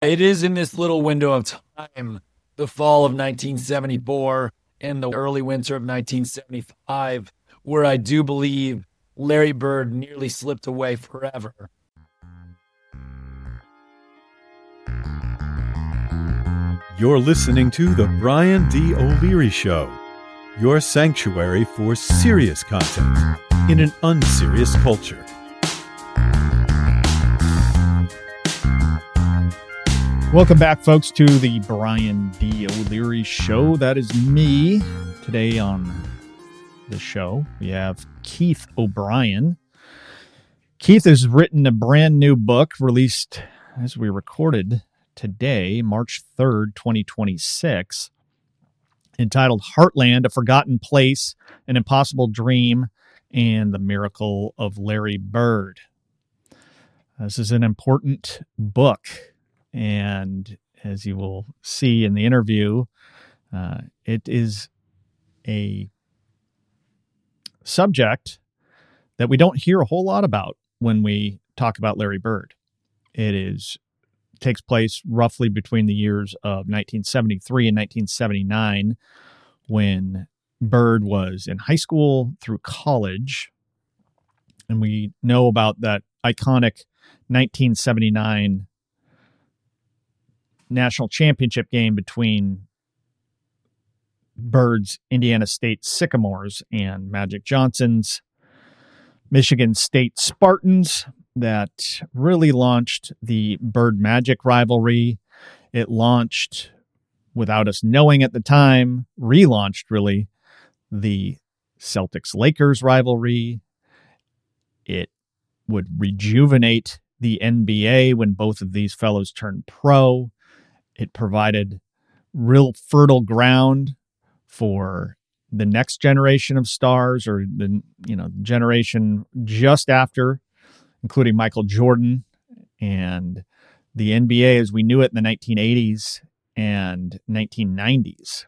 It is in this little window of time, the fall of 1974 and the early winter of 1975, where I do believe Larry Bird nearly slipped away forever. You're listening to The Brian D. O'Leary Show, your sanctuary for serious content in an unserious culture. Welcome back, folks, to the Brian D. O'Leary Show. That is me. Today on the show, we have Keith O'Brien. Keith has written a brand new book released as we recorded today, March 3rd, 2026, entitled Heartland, A Forgotten Place, An Impossible Dream, and the Miracle of Larry Bird. This is an important book. And as you will see in the interview, it is a subject that we don't hear a whole lot about when we talk about Larry Bird. Takes place roughly between the years of 1973 and 1979, when Bird was in high school through college. And we know about that iconic 1979 national championship game between Bird's Indiana State Sycamores and Magic Johnson's Michigan State Spartans that really launched the Bird Magic rivalry. It launched, without us knowing at the time, relaunched really the Celtics Lakers rivalry. It would rejuvenate the NBA when both of these fellows turned pro. It provided real fertile ground for the next generation of stars, or the generation just after, including Michael Jordan and the NBA as we knew it in the 1980s and 1990s,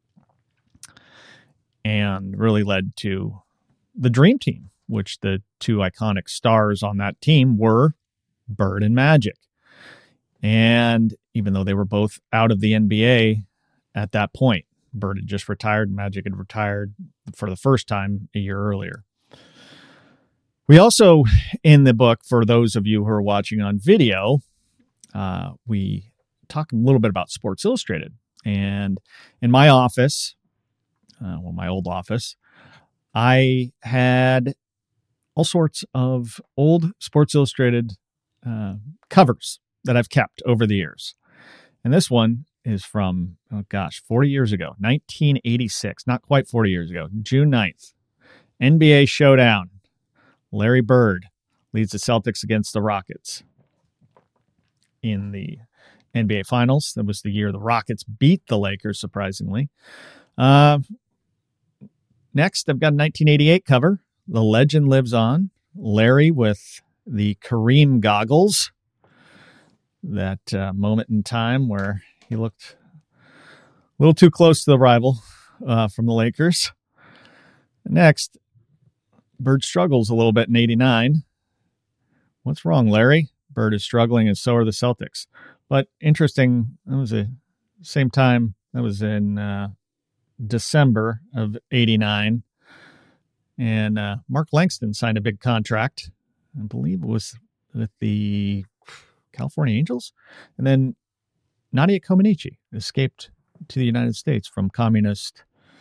and really led to the Dream Team, which the two iconic stars on that team were Bird and Magic. And even though they were both out of the NBA at that point, Bird had just retired, Magic had retired for the first time a year earlier. We also, in the book, for those of you who are watching on video, we talk a little bit about Sports Illustrated. And in my office, my old office, I had all sorts of old Sports Illustrated covers that I've kept over the years. And this one is from, 40 years ago, 1986, not quite 40 years ago, June 9th, NBA Showdown. Larry Bird leads the Celtics against the Rockets in the NBA Finals. That was the year the Rockets beat the Lakers, surprisingly. Next, I've got a 1988 cover. The legend lives on. Larry with the Kareem goggles. That moment in time where he looked a little too close to the rival from the Lakers. Next, Bird struggles a little bit in 89. What's wrong, Larry? Bird is struggling, and so are the Celtics. But interesting, that was the same time, that was in December of 89. And Mark Langston signed a big contract. I believe it was with the California Angels. And then Nadia Comaneci escaped to the United States from communist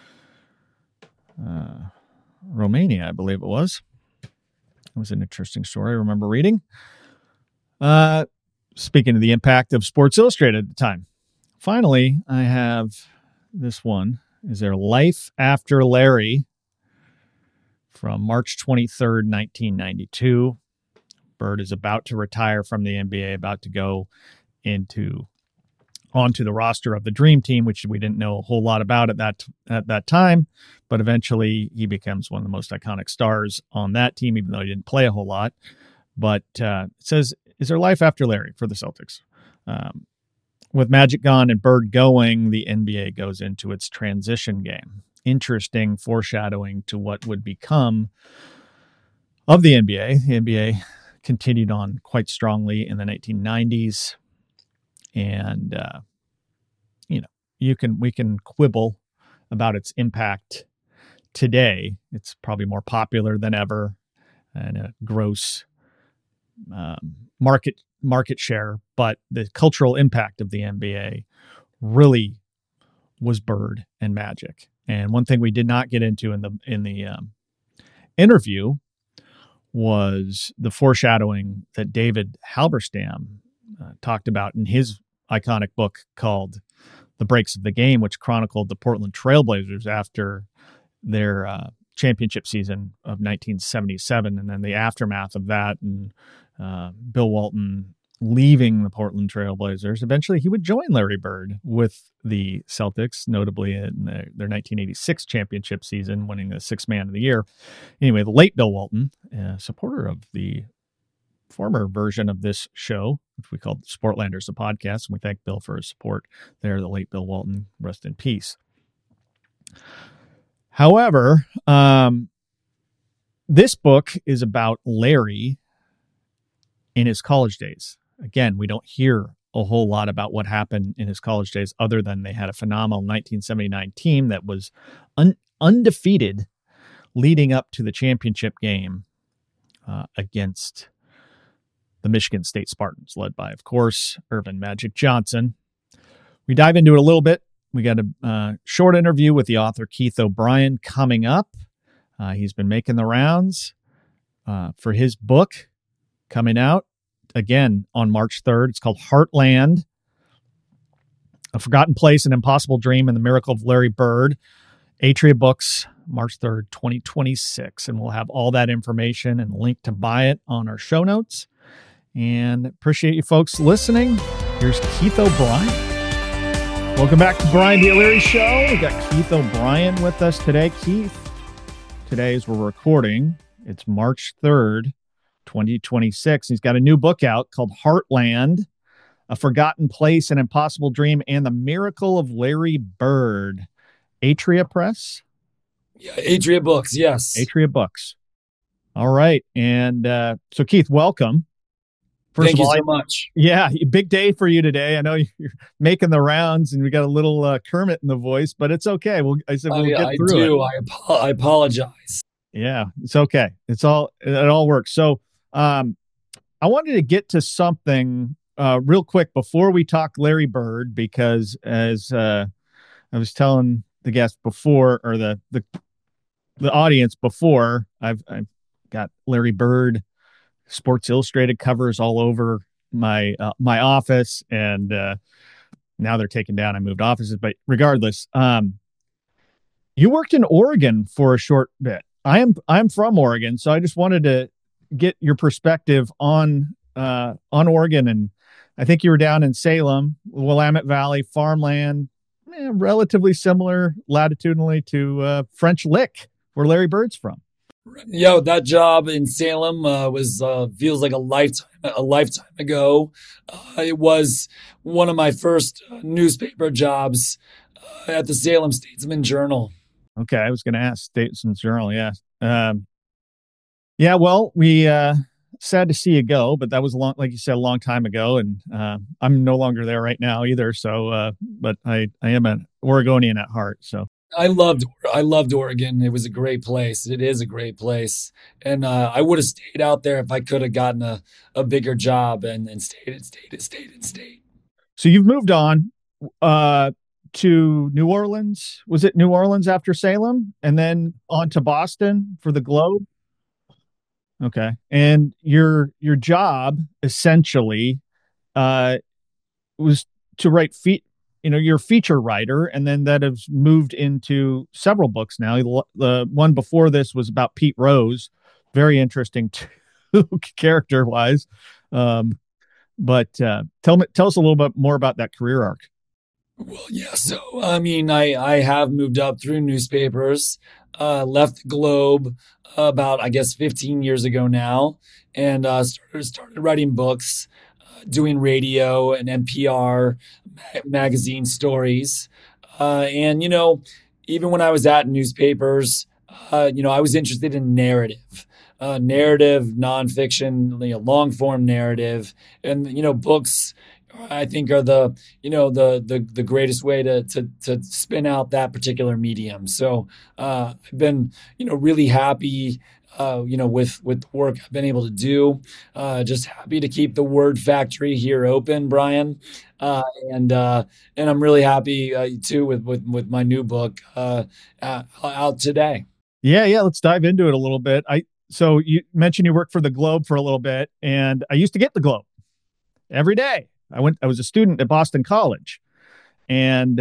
Romania, I believe it was. It was an interesting story I remember reading. Speaking of the impact of Sports Illustrated at the time. Finally, I have this one. Is there Life After Larry from March 23rd, 1992. Bird is about to retire from the NBA, about to go onto the roster of the Dream Team, which we didn't know a whole lot about at that time. But eventually he becomes one of the most iconic stars on that team, even though he didn't play a whole lot. But it says, is there life after Larry for the Celtics? With Magic gone and Bird going, the NBA goes into its transition game. Interesting foreshadowing to what would become of the NBA. The NBA continued on quite strongly in the 1990s And, we can quibble about its impact today. It's probably more popular than ever and a gross market share, but the cultural impact of the NBA really was Bird and Magic. And one thing we did not get into in the interview was the foreshadowing that David Halberstam talked about in his iconic book called The Breaks of the Game, which chronicled the Portland Trailblazers after their championship season of 1977, and then the aftermath of that, and Bill Walton leaving the Portland Trailblazers. Eventually, he would join Larry Bird with the Celtics, notably in their 1986 championship season, winning the Sixth Man of the Year. Anyway, the late Bill Walton, supporter of the former version of this show, which we called Sportlanders, the podcast, and we thank Bill for his support there, the late Bill Walton, rest in peace. However, this book is about Larry in his college days. Again, we don't hear a whole lot about what happened in his college days other than they had a phenomenal 1979 team that was undefeated leading up to the championship game against the Michigan State Spartans, led by, of course, Earvin Magic Johnson. We dive into it a little bit. We got a short interview with the author Keith O'Brien coming up. He's been making the rounds for his book coming out again on March 3rd. It's called Heartland, A Forgotten Place, An Impossible Dream, and the Miracle of Larry Bird. Atria Books, March 3rd, 2026. And we'll have all that information and a link to buy it on our show notes. And appreciate you folks listening. Here's Keith O'Brien. Welcome back to Brian D. O'Leary Show. We got Keith O'Brien with us today. Keith, today as we're recording, it's March 3rd, 2026. He's got a new book out called Heartland, A Forgotten Place, An Impossible Dream, and the Miracle of Larry Bird. Atria Press? Yeah, Atria Books, yes. Atria Books. All right. And so, Keith, welcome. Thank you so much. Yeah, big day for you today. I know you're making the rounds, and we got a little Kermit in the voice, but it's okay. We'll get through it. I apologize. Yeah, it's okay. It all works. So, I wanted to get to something real quick before we talk Larry Bird, because as I was telling the guest before, or the audience before, I've got Larry Bird Sports Illustrated covers all over my office, and now they're taken down. I moved offices, but regardless, you worked in Oregon for a short bit. I'm from Oregon, so I just wanted to get your perspective on Oregon, and I think you were down in Salem, Willamette Valley, farmland, relatively similar latitudinally to French Lick, where Larry Bird's from. Yeah, that job in Salem was feels like a lifetime ago. It was one of my first newspaper jobs at the Salem Statesman Journal. Okay, I was going to ask Statesman Journal. Yeah, Well, we sad to see you go, but that was like you said, a long time ago, and I'm no longer there right now either. So, but I am an Oregonian at heart. So. I loved Oregon. It was a great place. It is a great place. And I would have stayed out there if I could have gotten a bigger job and stayed. So you've moved on to New Orleans. Was it New Orleans after Salem? And then on to Boston for the Globe? Okay. And your job essentially was to write you're a feature writer, and then that has moved into several books now. The one before this was about Pete Rose, very interesting too, character-wise. But tell us a little bit more about that career arc. Well, yeah. So, I mean, I have moved up through newspapers, left the Globe about, I guess, 15 years ago now, and started writing books. Doing radio and NPR magazine stories. And, even when I was at newspapers, I was interested in narrative, nonfiction, long form narrative. And, books I think are the greatest way to spin out that particular medium. So I've been really happy with the work I've been able to do. Just happy to keep the Word Factory here open, Brian. Uh, and I'm really happy too with my new book out today. Yeah, yeah. Let's dive into it a little bit. So you mentioned you worked for the Globe for a little bit, and I used to get the Globe every day. I was a student at Boston College, and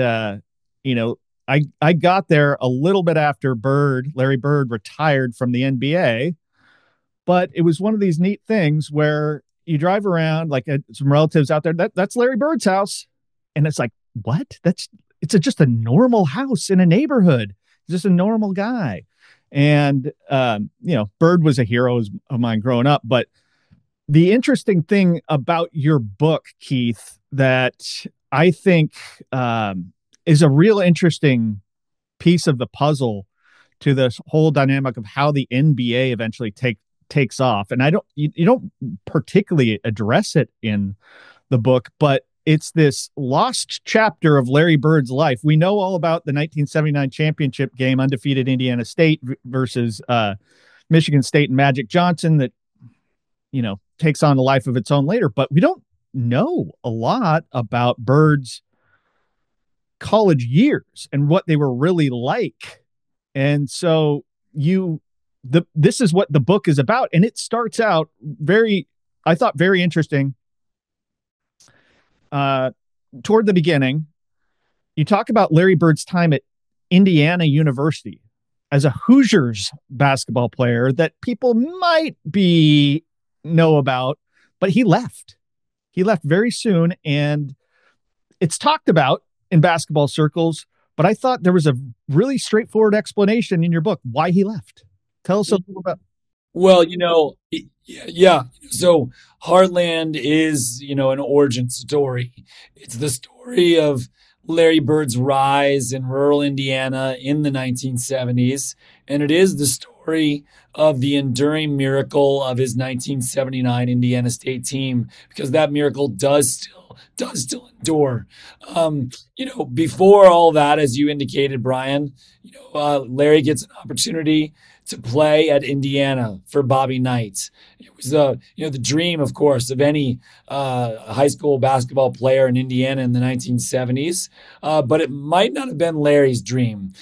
I got there a little bit after Larry Bird retired from the NBA, but it was one of these neat things where you drive around like some relatives out there. That's Larry Bird's house, and it's like, what? Just a normal house in a neighborhood. Just a normal guy. And Bird was a hero of mine growing up. But the interesting thing about your book, Keith, that I think is a real interesting piece of the puzzle to this whole dynamic of how the NBA eventually takes off. And you don't particularly address it in the book, but it's this lost chapter of Larry Bird's life. We know all about the 1979 championship game, undefeated Indiana State versus Michigan State and Magic Johnson that, takes on a life of its own later. But we don't know a lot about Bird's college years and what they were really like. And so this is what the book is about. And it starts out very interesting. Toward the beginning, you talk about Larry Bird's time at Indiana University as a Hoosiers basketball player that people might know about, but he left. He left very soon, and it's talked about in basketball circles, but I thought there was a really straightforward explanation in your book why he left. Tell us a little about. Well, yeah. So Heartland is, an origin story. It's the story of Larry Bird's rise in rural Indiana in the 1970s. And it is the story of the enduring miracle of his 1979 Indiana State team, because that miracle does still endure. Before all that, as you indicated, Brian, Larry gets an opportunity to play at Indiana for Bobby Knight. It was the dream, of course, of any high school basketball player in Indiana in the 1970s. But it might not have been Larry's dream.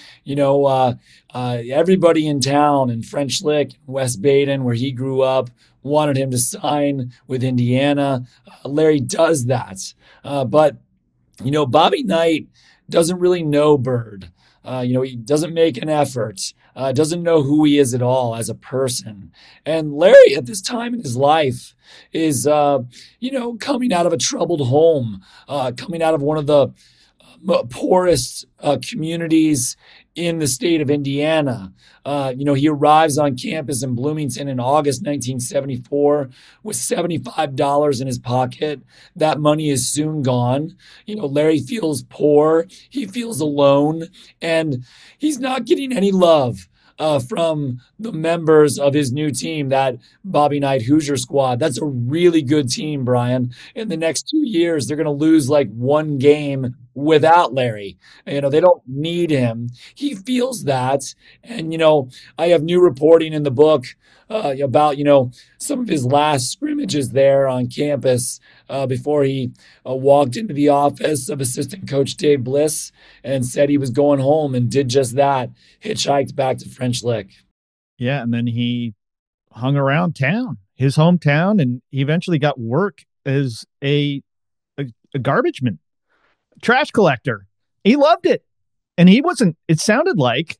Everybody in town in French Lick, West Baden, where he grew up, wanted him to sign with Indiana. Larry does that. But Bobby Knight doesn't really know Bird. He doesn't make an effort, doesn't know who he is at all as a person. And Larry, at this time in his life, is, coming out of a troubled home, coming out of one of the poorest communities in the state of Indiana. He arrives on campus in Bloomington in August 1974 with $75 in his pocket. That money is soon gone. Larry feels poor. He feels alone, and he's not getting any love from the members of his new team, that Bobby Knight Hoosier squad. That's a really good team, Brian. In the next 2 years, they're going to lose like one game without Larry. They don't need him. He feels that. And, I have new reporting in the book about, some of his last scrimmages there on campus before he walked into the office of assistant coach Dave Bliss and said he was going home, and did just that, hitchhiked back to French Lick. Yeah, and then he hung around town, his hometown, and he eventually got work as a garbage man, trash collector. He loved it. And it sounded like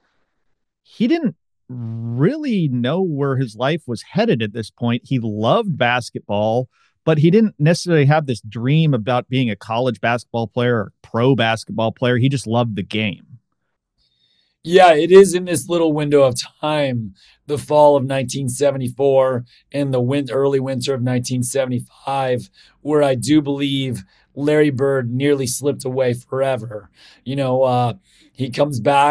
he didn't really know where his life was headed at this point. He loved basketball, but he didn't necessarily have this dream about being a college basketball player or pro basketball player. He just loved the game. Yeah, it is in this little window of time, the fall of 1974 and the early winter of 1975, where I do believe Larry Bird nearly slipped away forever. He comes back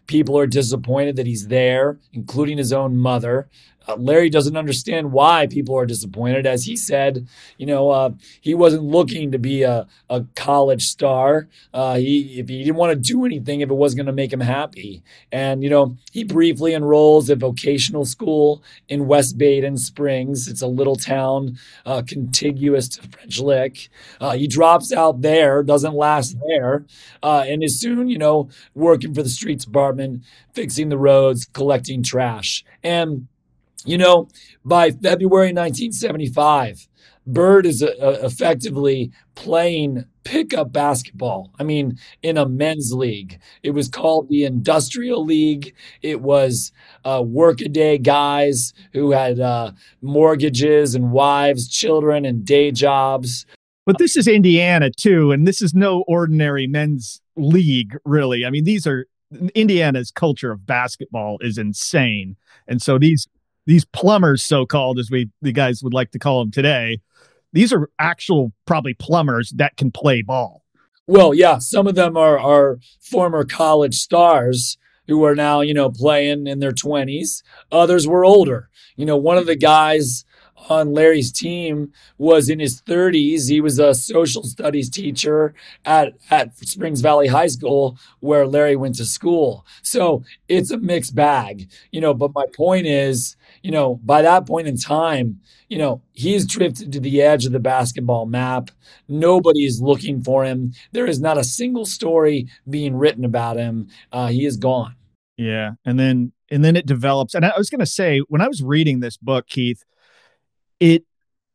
People are disappointed that he's there, including his own mother. Larry doesn't understand why people are disappointed. As he said, he wasn't looking to be a college star. If he didn't want to do anything, if it wasn't going to make him happy. And, he briefly enrolls at vocational school in West Baden Springs. It's a little town contiguous to French Lick. He drops out there, doesn't last there, and is soon, working for the streets department, fixing the roads, collecting trash. And by February 1975, Bird is effectively playing pickup basketball. I mean, in a men's league. It was called the Industrial League. It was workaday guys who had mortgages and wives, children, and day jobs. But this is Indiana, too, and this is no ordinary men's league, really. I mean, Indiana's culture of basketball is insane. And so these plumbers, so-called, as the guys would like to call them today, these are actual probably plumbers that can play ball. Well, yeah, some of them are former college stars who are now, playing in their 20s. Others were older. One of the guys on Larry's team was in his 30s. He was a social studies teacher at Springs Valley High School, where Larry went to school. So it's a mixed bag, but my point is, by that point in time, he's drifted to the edge of the basketball map. Nobody is looking for him. There is not a single story being written about him. He is gone. Yeah. And then it develops. And I was going to say, when I was reading this book, Keith, it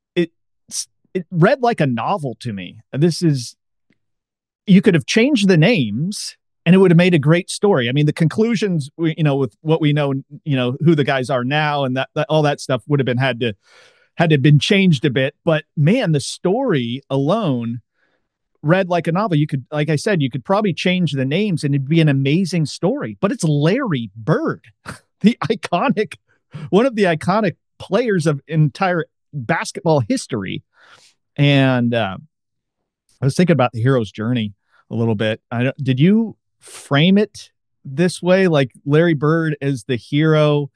read like a novel to me. You could have changed the names and it would have made a great story. I mean, the conclusions, with what we know, who the guys are now and that all that stuff would have been had to have been changed a bit. But man, the story alone read like a novel. You could, like I said, you could probably change the names and it'd be an amazing story. But it's Larry Bird, one of the iconic players of entire basketball history. And I was thinking about the hero's journey a little bit. Did you frame it this way, like Larry Bird as the hero?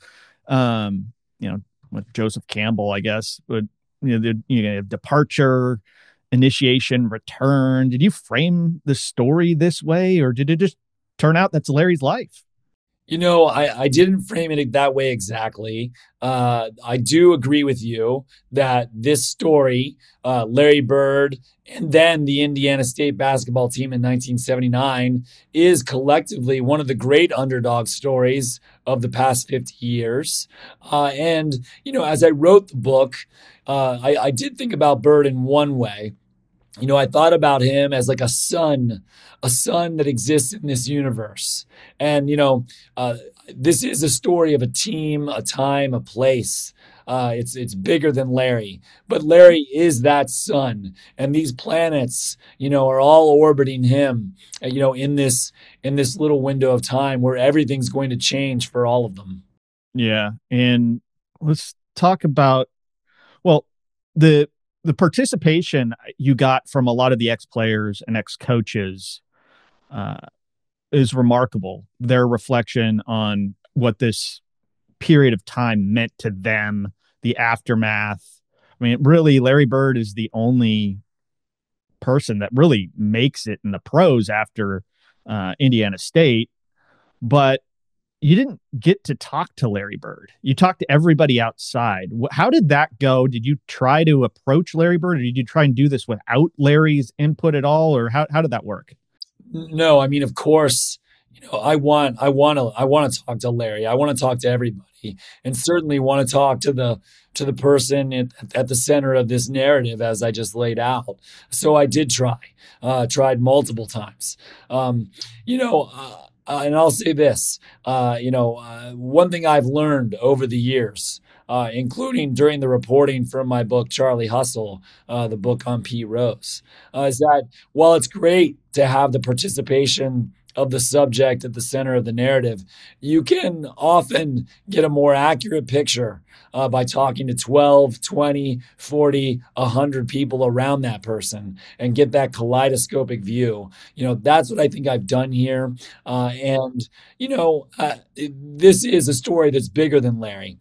With Joseph Campbell, I guess, would departure, initiation, return. Did you frame the story this way, or did it just turn out that's Larry's life? I didn't frame it that way exactly. I do agree with you that this story, Larry Bird, and then the Indiana State basketball team in 1979, is collectively one of the great underdog stories of the past 50 years. And as I wrote the book, I did think about Bird in one way. I thought about him as like a sun that exists in this universe. And, this is a story of a team, a time, a place. It's bigger than Larry, but Larry is that sun. And these planets, are all orbiting him, in this little window of time where everything's going to change for all of them. Yeah. And let's talk about, the participation you got from a lot of the ex-players and ex-coaches is remarkable. Their reflection on what this period of time meant to them, the aftermath. I mean, really, Larry Bird is the only person that really makes it in the pros after Indiana State. But you didn't get to talk to Larry Bird. You talked to everybody outside. How did that go? Did you try to approach Larry Bird, or did you try and do this without Larry's input at all? Or how did that work? No, I mean, of course, I want to talk to Larry. I want to talk to everybody, and certainly want to talk to the person at the center of this narrative, as I just laid out. So I did tried multiple times. And I'll say this, one thing I've learned over the years, including during the reporting from my book, Charlie Hustle, the book on Pete Rose, is that while it's great to have the participation of the subject at the center of the narrative, you can often get a more accurate picture by talking to 12, 20, 40, 100 people around that person and get that kaleidoscopic view. That's what I think I've done here. This is a story that's bigger than Larry.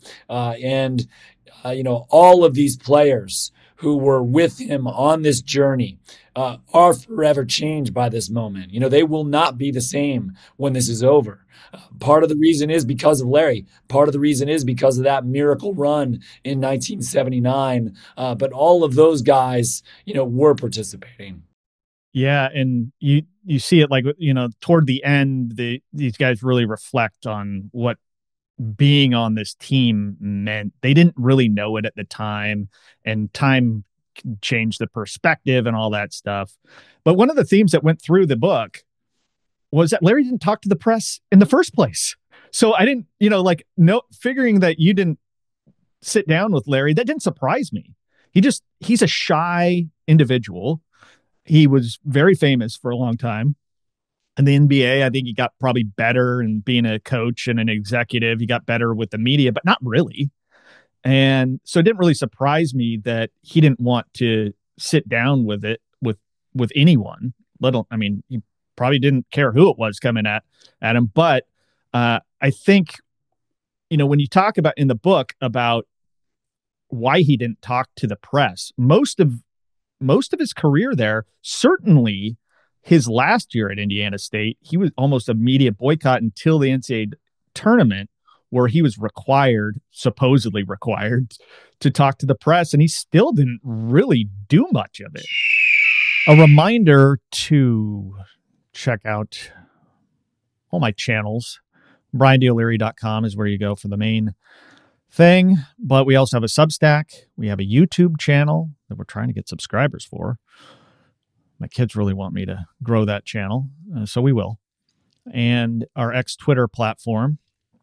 All of these players who were with him on this journey are forever changed by this moment. They will not be the same when this is over. Part of the reason is because of Larry. Part of the reason is because of that miracle run in 1979. But all of those guys, were participating. Yeah, and you see it like, toward the end, these guys really reflect on what being on this team meant. They didn't really know it at the time, and time changed the perspective and all that stuff. But one of the themes that went through the book was that Larry didn't talk to the press in the first place. So I didn't, figuring that you didn't sit down with Larry, that didn't surprise me. He's a shy individual. He was very famous for a long time. In the NBA, I think he got probably better in being a coach and an executive. He got better with the media, but not really. And so it didn't really surprise me that he didn't want to sit down with anyone. He probably didn't care who it was coming at him. But I think, when you talk about in the book about why he didn't talk to the press, most of his career there, certainly his last year at Indiana State, he was almost a media boycott until the NCAA tournament, where he was supposedly required to talk to the press, and he still didn't really do much of it. A reminder to check out all my channels. BrianDOLeary.com is where you go for the main thing, but we also have a Substack. We have a YouTube channel that we're trying to get subscribers for. My kids really want me to grow that channel, so we will. And our Twitter platform.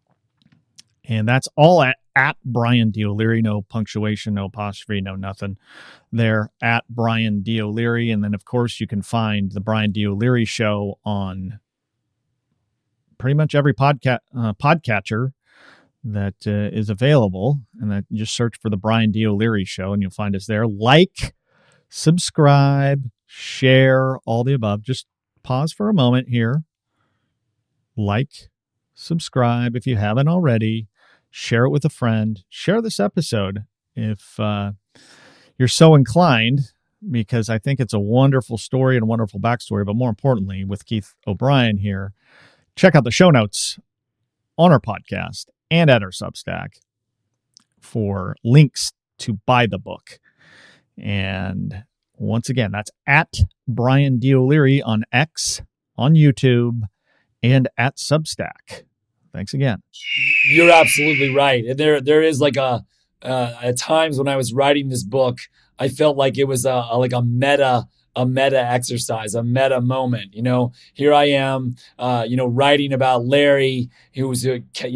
And that's all at Brian D. O'Leary. No punctuation, no apostrophe, no nothing. There at Brian D. O'Leary. And then, of course, you can find the Brian D. O'Leary Show on pretty much every podcatcher that is available. And that you just search for the Brian D. O'Leary Show, and you'll find us there. Like, subscribe, share, all the above. Just pause for a moment here. Like, subscribe if you haven't already. Share it with a friend. Share this episode if you're so inclined, because I think it's a wonderful story and a wonderful backstory. But more importantly, with Keith O'Brien here, check out the show notes on our podcast and at our Substack for links to buy the book. And once again, that's at Brian D. O'Leary on X, on YouTube, and at Substack. Thanks again. You're absolutely right. And there is like at times when I was writing this book, I felt like it was a meta exercise, a meta moment. Here I am, writing about Larry, who was,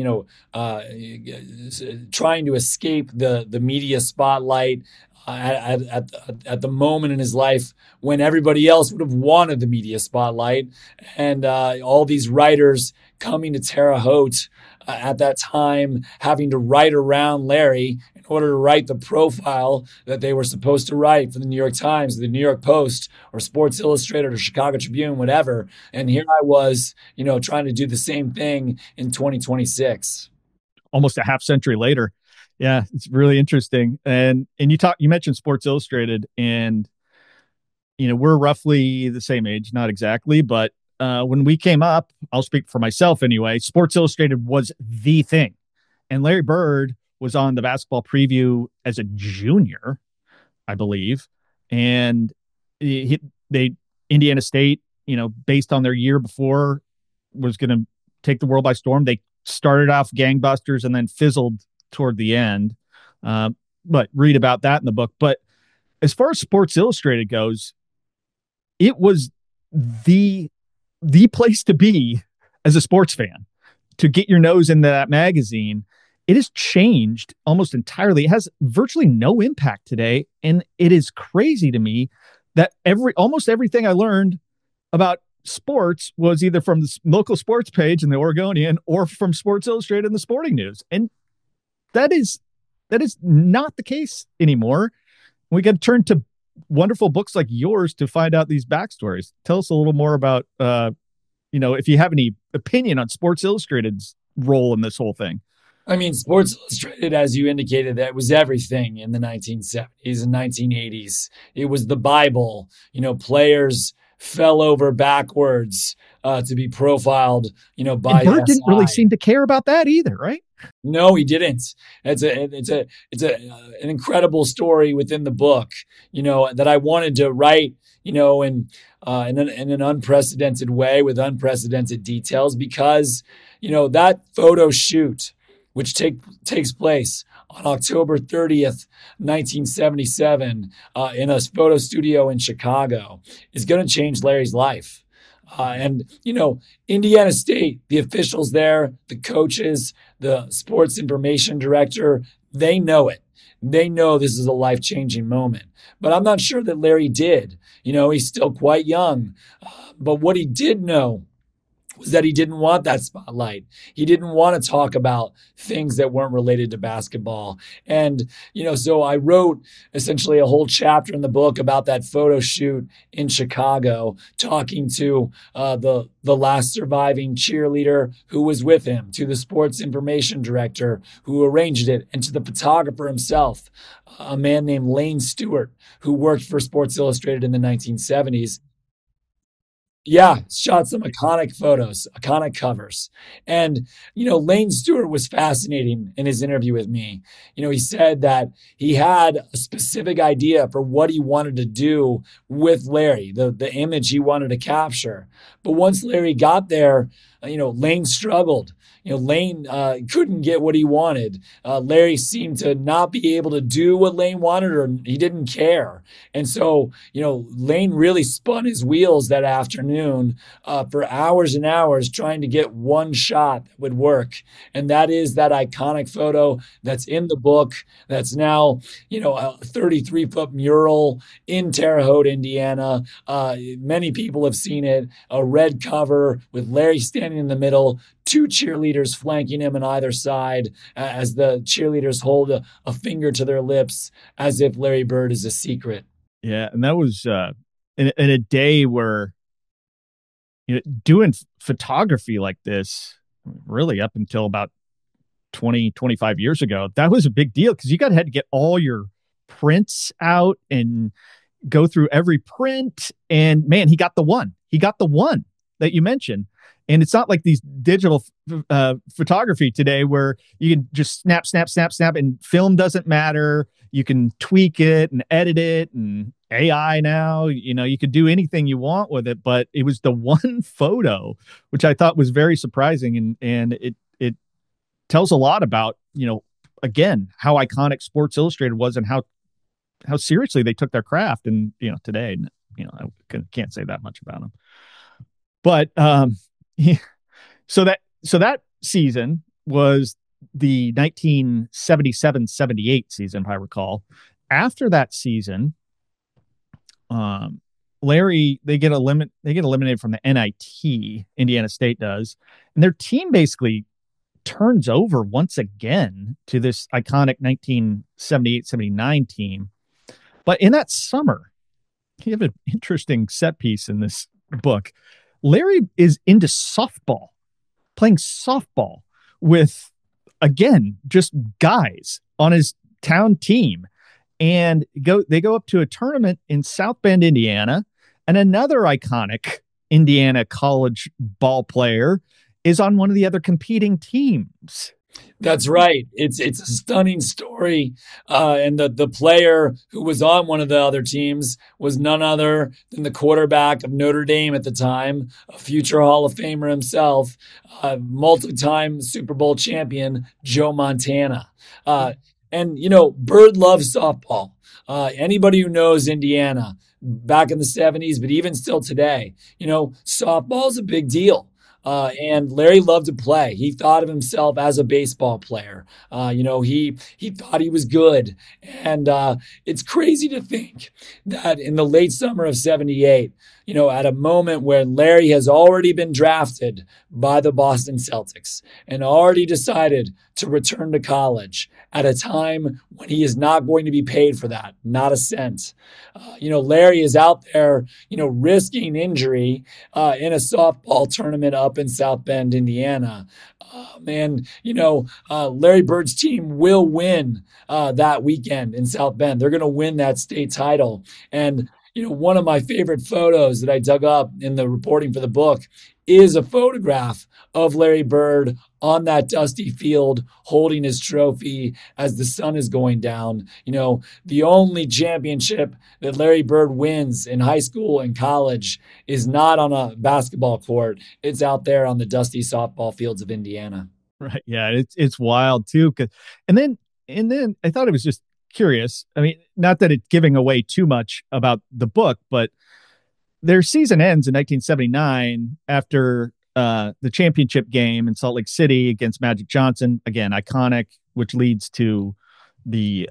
trying to escape the media spotlight at the moment in his life when everybody else would have wanted the media spotlight, and all these writers coming to Terre Haute at that time, having to write around Larry in order to write the profile that they were supposed to write for the New York Times, the New York Post, or Sports Illustrated, or Chicago Tribune, whatever. And here I was, trying to do the same thing in 2026. Almost a half century later. Yeah, it's really interesting. And you mentioned Sports Illustrated, and we're roughly the same age, not exactly, but when we came up, I'll speak for myself anyway, Sports Illustrated was the thing. And Larry Bird was on the Basketball Preview as a junior, I believe. And Indiana State, based on their year before, was going to take the world by storm. They started off gangbusters and then fizzled toward the end. But read about that in the book. But as far as Sports Illustrated goes, it was the place to be as a sports fan, to get your nose into that magazine. It has changed almost entirely. It has virtually no impact today. And it is crazy to me that almost everything I learned about sports was either from the local sports page in the Oregonian or from Sports Illustrated and the Sporting News. And that is not the case anymore. We got to turn to wonderful books like yours to find out these backstories. Tell us a little more about, if you have any opinion on Sports Illustrated's role in this whole thing. I mean, Sports Illustrated, as you indicated, that was everything in the 1970s and 1980s. It was the Bible. Players fell over backwards to be profiled, by and Bird didn't really seem to care about that either, right? No, he didn't. It's an incredible story within the book, that I wanted to write, in an unprecedented way with unprecedented details because, that photo shoot, which takes place on October 30th, 1977, in a photo studio in Chicago, is going to change Larry's life. Indiana State, the officials there, the coaches, the sports information director, they know it. They know this is a life-changing moment. But I'm not sure that Larry did. He's still quite young. But what he did know was that he didn't want that spotlight. He didn't want to talk about things that weren't related to basketball. And, so I wrote essentially a whole chapter in the book about that photo shoot in Chicago, talking to the last surviving cheerleader who was with him, to the sports information director who arranged it, and to the photographer himself, a man named Lane Stewart, who worked for Sports Illustrated in the 1970s. Yeah, shot some iconic photos, iconic covers. And, Lane Stewart was fascinating in his interview with me. He said that he had a specific idea for what he wanted to do with Larry, the image he wanted to capture. But once Larry got there, Lane struggled. Lane couldn't get what he wanted. Larry seemed to not be able to do what Lane wanted, or he didn't care. And so, Lane really spun his wheels that afternoon for hours and hours trying to get one shot that would work. And that is that iconic photo that's in the book that's now, a 33-foot mural in Terre Haute, Indiana. Many people have seen it, a red cover with Larry standing in the middle, two cheerleaders flanking him on either side as the cheerleaders hold a finger to their lips as if Larry Bird is a secret. Yeah, and that was in a day where doing photography like this, really up until about 20, 25 years ago, that was a big deal because you had to get all your prints out and go through every print. And man, he got the one that you mentioned. And it's not like these digital photography today where you can just snap, and film doesn't matter. You can tweak it and edit it, and AI now, you could do anything you want with it. But it was the one photo, which I thought was very surprising. And it tells a lot about, again, how iconic Sports Illustrated was and how seriously they took their craft. And, today, I can't say that much about them. But so that season was the 1977-78 season, if I recall. After that season, Larry, they get eliminated from the NIT. Indiana State does, and their team basically turns over once again to this iconic 1978-79 team. But in that summer, you have an interesting set piece in this book. Larry is into softball, playing softball with, again, just guys on his town team. And they go up to a tournament in South Bend, Indiana, and another iconic Indiana college ball player is on one of the other competing teams. That's right. It's a stunning story. And the player who was on one of the other teams was none other than the quarterback of Notre Dame at the time, a future Hall of Famer himself, multi-time Super Bowl champion, Joe Montana. And Bird loves softball. Anybody who knows Indiana back in the 70s, but even still today, softball is a big deal. And Larry loved to play. He thought of himself as a baseball player. He thought he was good. And it's crazy to think that in the late summer of 78, at a moment where Larry has already been drafted by the Boston Celtics and already decided to return to college at a time when he is not going to be paid for that, not a cent. Larry is out there, risking injury in a softball tournament up in South Bend, Indiana. Larry Bird's team will win that weekend in South Bend. They're going to win that state title. And one of my favorite photos that I dug up in the reporting for the book is a photograph of Larry Bird on that dusty field holding his trophy as the sun is going down. The only championship that Larry Bird wins in high school and college is not on a basketball court. It's out there on the dusty softball fields of Indiana. Right. Yeah, it's wild too. And then I thought it was just curious. I mean, not that it's giving away too much about the book, but their season ends in 1979 after the championship game in Salt Lake City against Magic Johnson. Again, iconic, which leads to the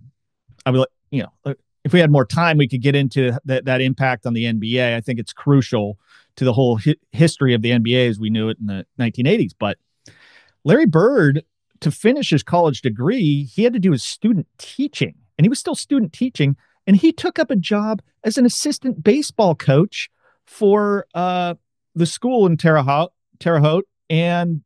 if we had more time, we could get into that impact on the NBA. I think it's crucial to the whole history of the NBA as we knew it in the 1980s. But Larry Bird, to finish his college degree, he had to do his student teaching, and he was still student teaching. And he took up a job as an assistant baseball coach for the school in Terre Haute. And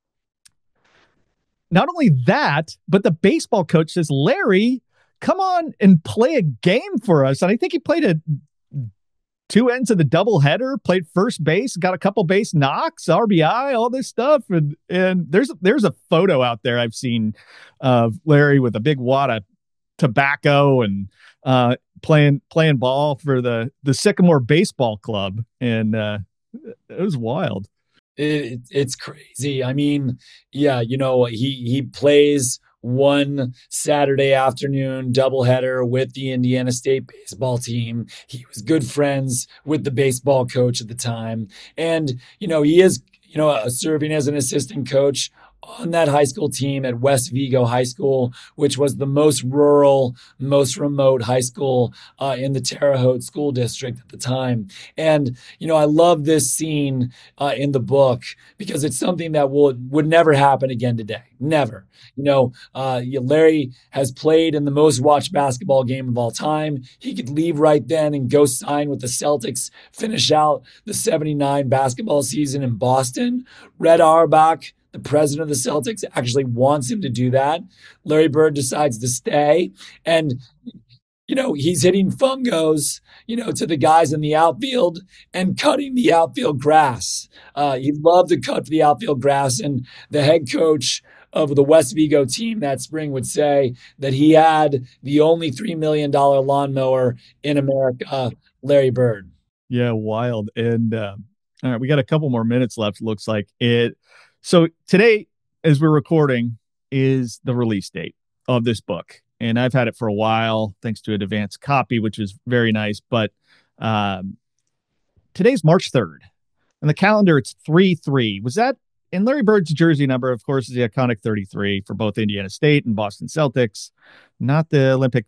not only that, but the baseball coach says, Larry, come on and play a game for us. And I think he played two ends of the doubleheader, played first base, got a couple base knocks, RBI, all this stuff. And there's a photo out there I've seen of Larry with a big wad of tobacco and playing ball for the Sycamore Baseball Club. And it was wild. It's crazy. I mean, yeah, he plays one Saturday afternoon doubleheader with the Indiana State baseball team. He was good friends with the baseball coach at the time. And, he is, serving as an assistant coach on that high school team at West Vigo High School, which was the most rural, most remote high school in the Terre Haute school district at the time. And, I love this scene in the book because it's something that would never happen again today. Never. Larry has played in the most watched basketball game of all time. He could leave right then and go sign with the Celtics, finish out the 79 basketball season in Boston. Red Auerbach, the president of the Celtics, actually wants him to do that. Larry Bird decides to stay. And, he's hitting fungos, to the guys in the outfield and cutting the outfield grass. He loved to cut the outfield grass. And the head coach of the West Vigo team that spring would say that he had the only $3 million lawnmower in America, Larry Bird. Yeah, wild. And all right, we got a couple more minutes left, looks like it. So today, as we're recording, is the release date of this book. And I've had it for a while, thanks to an advanced copy, which is very nice. But today's March 3rd. On the calendar, it's 3-3. Was that in Larry Bird's jersey number, of course, is the iconic 33 for both Indiana State and Boston Celtics, not the Olympic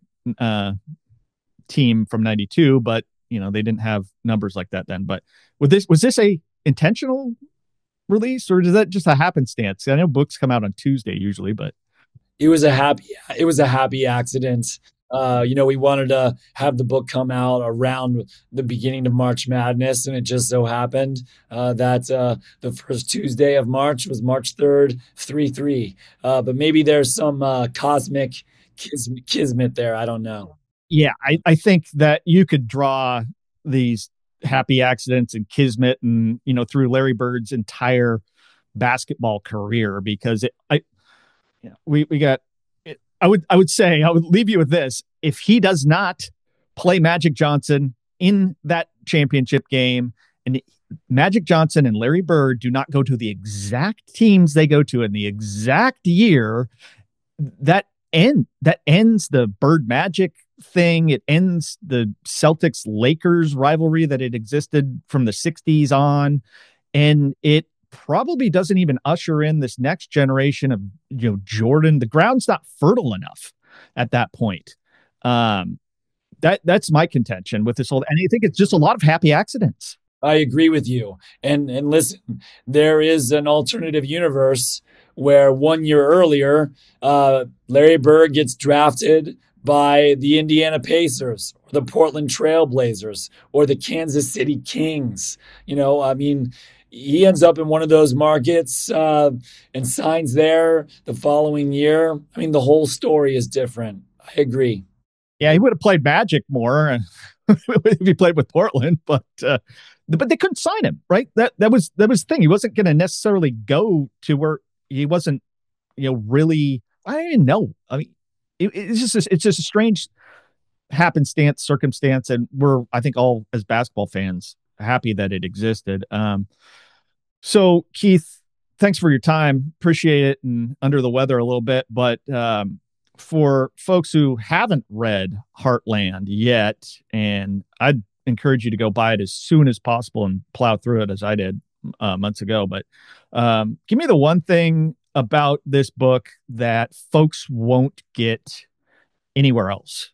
team from 92, but, they didn't have numbers like that then. But was this a intentional release, or is that just a happenstance? I know books come out on Tuesday usually, but it was a happy accident. We wanted to have the book come out around the beginning of March Madness, and it just so happened that the first Tuesday of March was March 3rd, 3-3. But maybe there's some cosmic kismet there. I don't know. Yeah, I think that you could draw these happy accidents and kismet and, through Larry Bird's entire basketball career, because we got, I would say, I would leave you with this. If he does not play Magic Johnson in that championship game, and Magic Johnson and Larry Bird do not go to the exact teams they go to in the exact year, that ends the Bird Magic thing. It ends the Celtics Lakers rivalry that had existed from the 60s on. And it probably doesn't even usher in this next generation of, Jordan. The ground's not fertile enough at that point. That's my contention with this whole, and I think it's just a lot of happy accidents. I agree with you. And listen, there is an alternative universe where 1 year earlier, Larry Bird gets drafted by the Indiana Pacers, or the Portland Trailblazers, or the Kansas City Kings. He ends up in one of those markets and signs there the following year. The whole story is different. I agree. Yeah, he would have played Magic more if he played with Portland, but they couldn't sign him, right? That was the thing. He wasn't going to necessarily go to where he wasn't, really. I didn't know. It's just a strange circumstance, and we're, I think, all as basketball fans happy that it existed. So Keith, thanks for your time. Appreciate it, and under the weather a little bit, but for folks who haven't read Heartland yet, and I'd encourage you to go buy it as soon as possible and plow through it as I did months ago. But give me the one thing about this book that folks won't get anywhere else.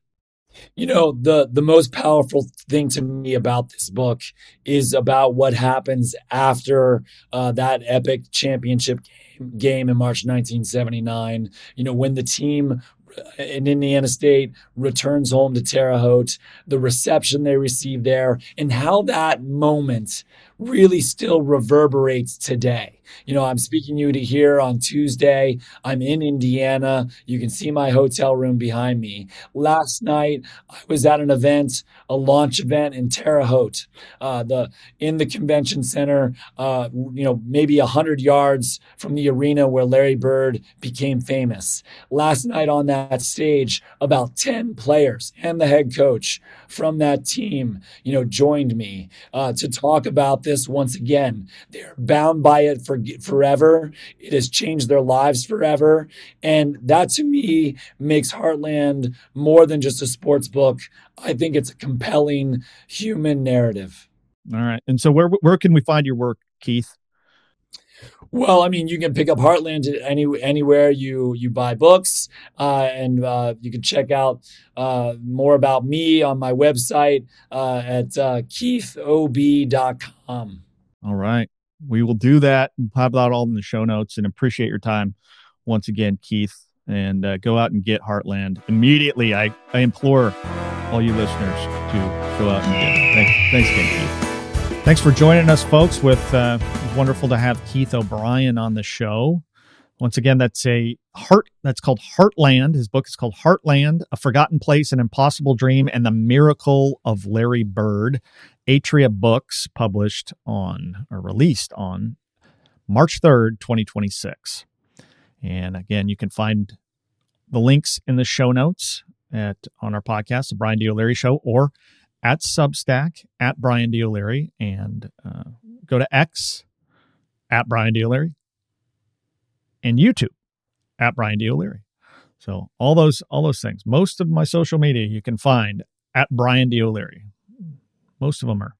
The most powerful thing to me about this book is about what happens after that epic championship game in March 1979. When the team in Indiana State returns home to Terre Haute, the reception they receive there, and how that moment really still reverberates today. I'm speaking you to here on Tuesday. I'm in Indiana. You can see my hotel room behind me. Last night, I was at an event, a launch event in Terre Haute, in the convention center, maybe 100 yards from the arena where Larry Bird became famous. Last night on that stage, about 10 players and the head coach from that team, joined me to talk about this once again. They're bound by it forever. It has changed their lives forever. And that, to me, makes Heartland more than just a sports book. I think it's a compelling human narrative. All right. And so where can we find your work, Keith? Well, you can pick up Heartland anywhere you buy books, and you can check out more about me on my website at keithob.com. All right. We will do that and have that all in the show notes, and appreciate your time once again, Keith, and go out and get Heartland immediately. I implore all you listeners to go out and get it. Thanks again, Keith. Thanks for joining us, folks. It's wonderful to have Keith O'Brien on the show. Once again, that's called Heartland. His book is called Heartland, A Forgotten Place, An Impossible Dream, and the Miracle of Larry Bird. Atria Books, released on March 3rd, 2026. And again, you can find the links in the show notes on our podcast, The Brian D. O'Leary Show, or at Substack, at Brian D. O'Leary, and go to X, at Brian D. O'Leary, and YouTube, at Brian D. O'Leary. So all those things. Most of my social media you can find at Brian D. O'Leary. Most of them are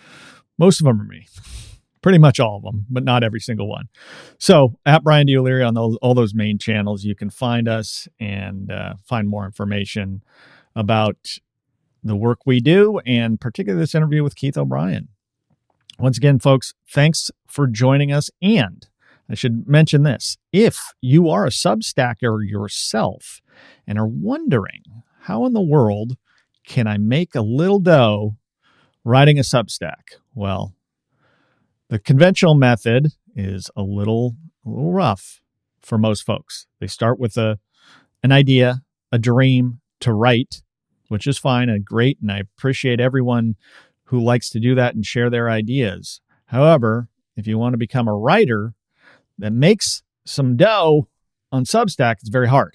me. Pretty much all of them, but not every single one. So at Brian D. O'Leary on all those main channels, you can find us and find more information about the work we do, and particularly this interview with Keith O'Brien. Once again, folks, thanks for joining us. And I should mention this. If you are a Substacker yourself and are wondering, how in the world can I make a little dough writing a Substack? Well, the conventional method is a little rough for most folks. They start with an idea, a dream to write, which is fine and great, and I appreciate everyone who likes to do that and share their ideas. However, if you want to become a writer that makes some dough on Substack, it's very hard.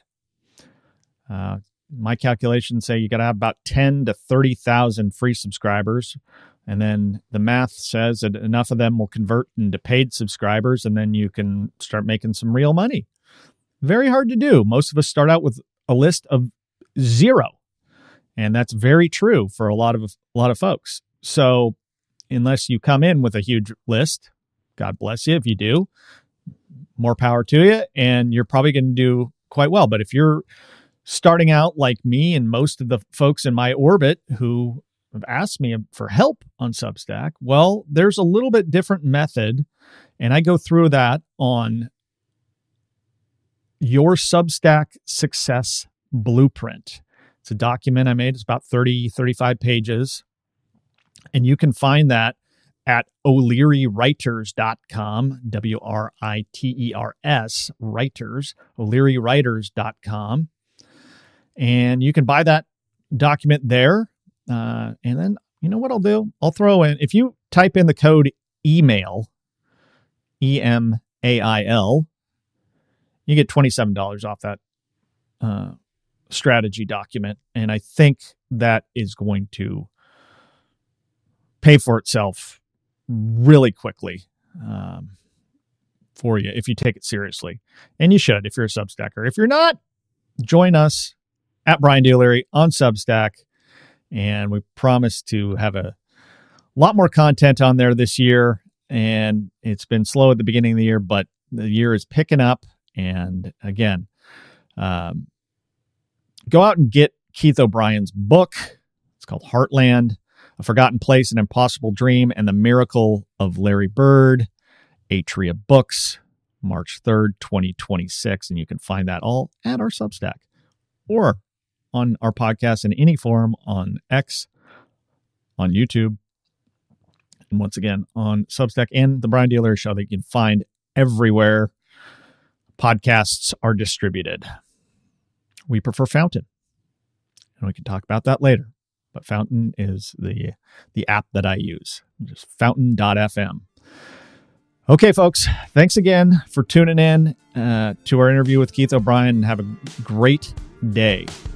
My calculations say you got to have about 10 to 30,000 free subscribers, and then the math says that enough of them will convert into paid subscribers, and then you can start making some real money. Very hard to do. Most of us start out with a list of 0. And that's very true for a lot of folks. So unless you come in with a huge list, God bless you if you do, more power to you, and you're probably going to do quite well. But if you're starting out like me and most of the folks in my orbit who have asked me for help on Substack, well, there's a little bit different method, and I go through that on Your Substack Success Blueprint. It's a document I made. It's about 35 pages, and you can find that at o'learywriters.com, WRITERS, writers, o'learywriters.com. And you can buy that document there. And then, you know what I'll do? I'll throw in, if you type in the code EMAIL, EMAIL, you get $27 off that strategy document. And I think that is going to pay for itself really quickly for you if you take it seriously. And you should if you're a Substacker. If you're not, join us at Brian D. O'Leary on Substack. And we promise to have a lot more content on there this year. And it's been slow at the beginning of the year, but the year is picking up. And again, go out and get Keith O'Brien's book. It's called Heartland, A Forgotten Place, An Impossible Dream, and the Miracle of Larry Bird, Atria Books, March 3rd, 2026. And you can find that all at our Substack or on our podcast in any form on X, on YouTube, and once again on Substack and the Brian D. O'Leary Show that you can find everywhere podcasts are distributed. We prefer Fountain, and we can talk about that later. But Fountain is the app that I use, just fountain.fm. Okay, folks, thanks again for tuning in to our interview with Keith O'Brien, and have a great day.